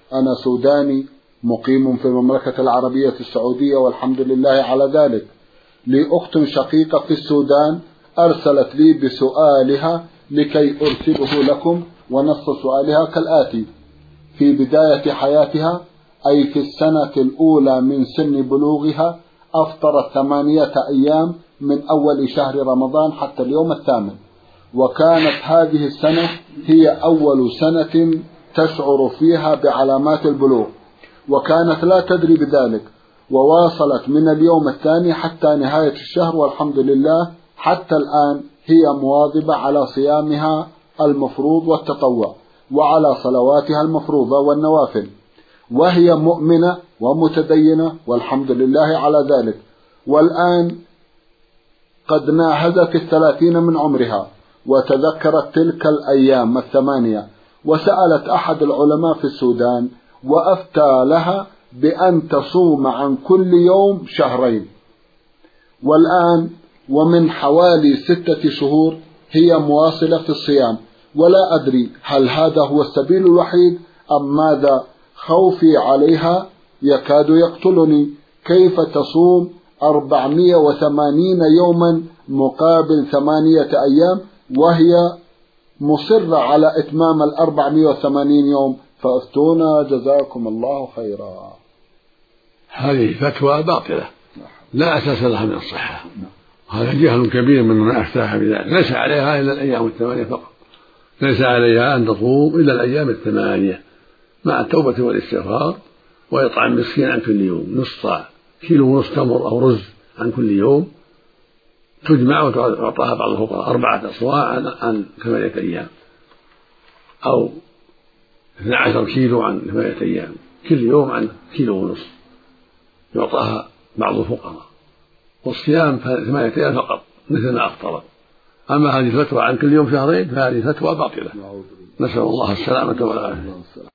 أنا سوداني مقيم في المملكة العربية السعودية والحمد لله على ذلك. لي أخت شقيقة في السودان أرسلت لي بسؤالها لكي أرسله لكم، ونص سؤالها كالآتي: في بداية حياتها، أي في السنة الأولى من سن بلوغها، أفطرت 8 أيام من أول شهر رمضان حتى اليوم 8، وكانت هذه السنة هي أول سنة تشعر فيها بعلامات البلوغ، وكانت لا تدري بذلك، وواصلت من اليوم 2 حتى نهاية الشهر، والحمد لله حتى الآن هي مواظبة على صيامها المفروض والتطوع، وعلى صلواتها المفروضة والنوافل، وهي مؤمنة ومتدينة والحمد لله على ذلك. والآن قد ناهزت 30 من عمرها، وتذكرت تلك الأيام 8، وسألت أحد العلماء في السودان وأفتى لها بأن تصوم عن كل يوم 2 شهر. والآن ومن حوالي 6 شهور هي مواصلة في الصيام، ولا أدري هل هذا هو السبيل الوحيد أم ماذا. خوفي عليها يكاد يقتلني. كيف تصوم 480 يوما مقابل 8 أيام وهي مصرة على إتمام 480 يوم؟ فأفتونا جزاكم الله خيرا. هذه فتوى باطلة لا أساس لها من الصحة، هذا جهل كبير من أفتاها بذلك. ليس عليها إلا الأيام 8 فقط، ليس عليها أن تصوم إلا الأيام 8 مع التوبة والاستغفار، ويطعم مسكين عن كل يوم، نصف صاع، كيلو ونصف تمر أو رز عن كل يوم، تجمع وتعطاها بعض الفقراء 4 أصواع عن 8 أيام، أو 12 كيلو عن 8 أيام، كل يوم عن كيلو ونصف يعطاها بعض الفقراء. والصيام 8 أيام فقط مثل ما أفطرت. أما هذه الفتوى عن كل يوم 2 شهر فهذه فتوى باطلة، نسأل الله السلامة والعافية.